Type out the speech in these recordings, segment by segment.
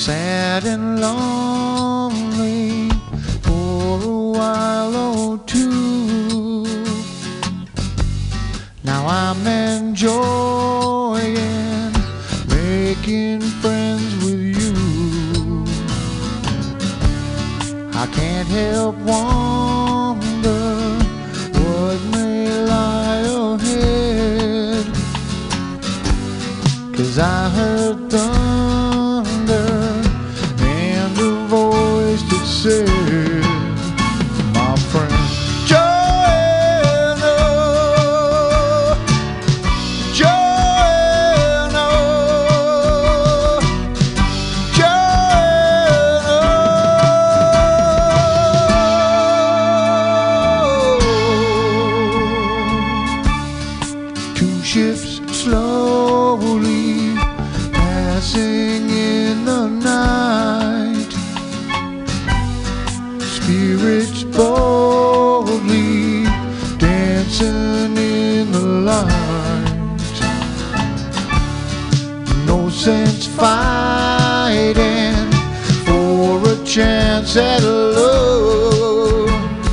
sad and lonely for a while or two. Now I'm enjoying making friends with you. I can't help wonder what may lie ahead, 'cause I heard thunder and a voice that said, my friend Joanna, Joanna, Joanna. Two ships slowly passing in the night, spirits boldly dancing in the light. No sense fighting for a chance at love,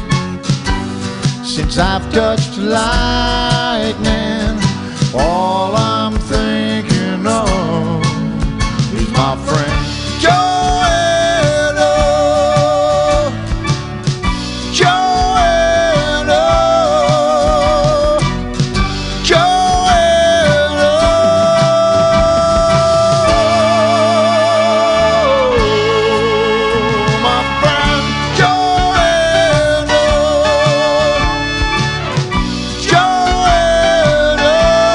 since I've touched lightning. All I'm thinking of is my friend Joanna, Joanna, Joanna. My friend Joanna, Joanna.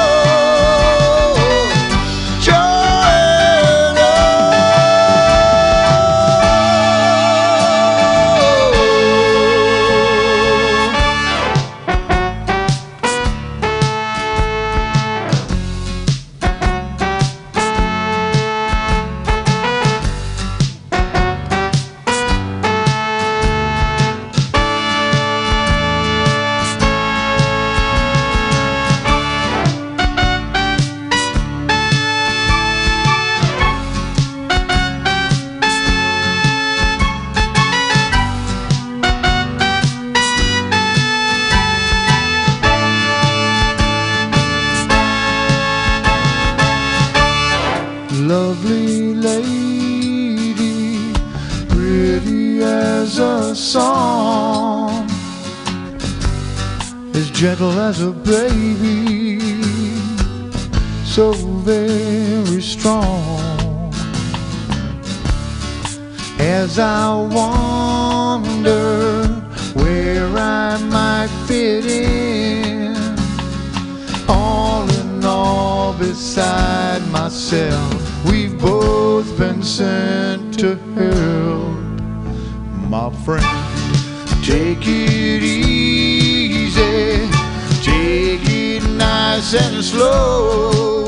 Lovely lady, pretty as a song, as gentle as a baby, so very strong. As I wonder where I might fit in, all in all beside myself, we've both been sent to help. My friend, take it easy, take it nice and slow.